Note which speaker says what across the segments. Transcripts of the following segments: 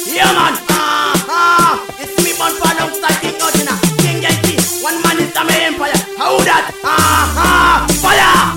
Speaker 1: Yeah man, it's me man for alongside King Ordina, King JT. One man is my empire. How that? Fire!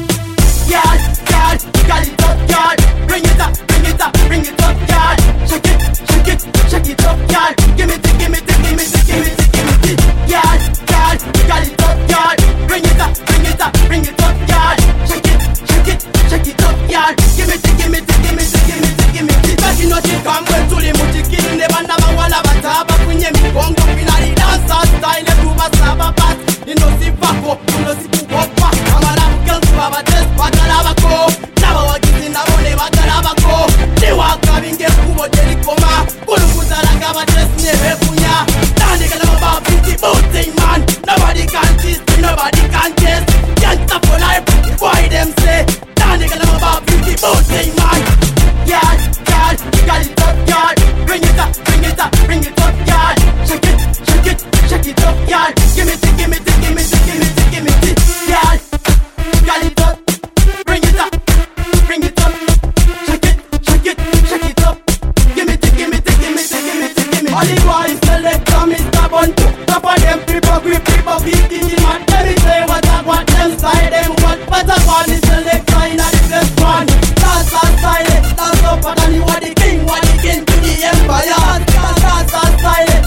Speaker 1: Girl, girl, girl it up, girl. Bring it up, bring it up, bring it up, girl. Shake it, shake it, shake it up, girl. Give me the, give me the, give me the, give me the, give me the. Girl, girl, girl it up, girl. Bring it up, bring it up, bring it up, girl. Shake it, shake it, shake it up, girl. Give me the, give me the, give me the, give me the, give me the. But you know she come well to the mutiki in the banda wala bataba kunye migongo finali dansa style tuba saba pat. You know si pako, you know si kubopa. Amala girl baba test batalaba ko. Lava wagizi na bone batalaba ko. Dewa kabinge kubo jeli koma. Kulukuza la kaba test neve kunya. Tandi kala baba binti booting man. Nobody can test, nobody can test. Can't stop for life, why them say? Tandi kala baba binti booting man. Girl, girl, girl it up, girl. Bring it up, bring it up, bring it up, girl. Shake it, shake it, shake it up, girl. Give me the, give me the, give me the, give me the, give me the. Girl, girl it up, bring it up, bring it up. Shake it, shake it, shake it up. Give me the, give me the, give me the, give me the, give me the. All the boys select from Mr. Bunto. Top of them people, kitty man. Let me say what I want, them side them what. But I want is select sign of the best one. Dance and silent, dance up and you are the king to the empire. Dance and silent,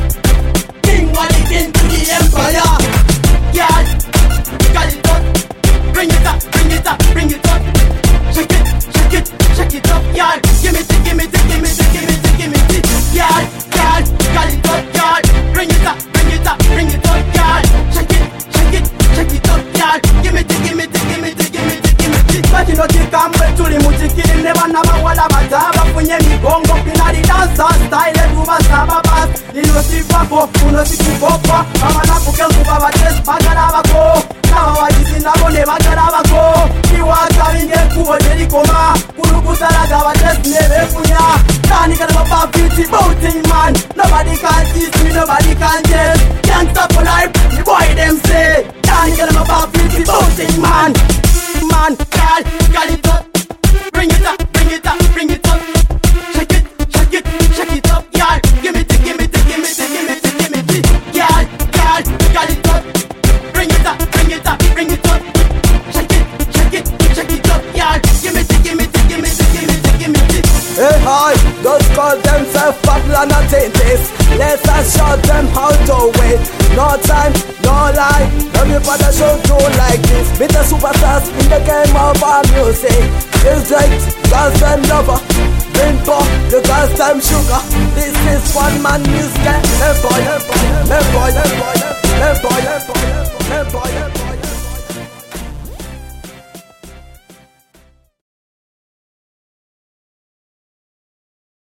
Speaker 1: king to the empire. Girl, girl it up, bring it up, bring it up, bring it up. Shake it, shake it, shake it up, girl. Give me the, give me the, give me the, give me the, give me the. Girl, girl, girl it up, girl. Bring it up, bring it up, bring it up, girl. Shake it, shake it, shake it up, girl. Give me the, give me the, give me the, give me the, give me the. But you know she come well to the mutiki in the banda wala bataba kunye migongo finali dansa style tuba saba bas. You know si pako, you know si kubopa. Amana kukel kubaba test batalaba ko. Lava wagizi na bone batalaba ko. Kiwa kabinge kubo jeli koma. Kulukuza la gaba test neve kunya. Tani kala baba beauty booting man. Nobody can teach me, nobody can test. Can't stop for life, the boy them say. Tani kala baba beauty booting man. Man, girl, girl it up. Bring it up, bring it up, bring it up. Shake it, shake it, shake it up, girl. Give me the, give me the, give me the, give me the, give me the. Girl, girl, girl it up. Bring it up, bring it up, bring it up. Shake it, shake it, shake it up, girl. Give me the, give me the, give me the, give me the, give me the.
Speaker 2: Hey hi, those call themselves Babylon and Taintis. Let's show them how to wait. No time, no lie. Everybody should do like this. Meet the superstars in the game of our music. It's like girls and lover. Bring for the girls time sugar. This is one man music. Empire.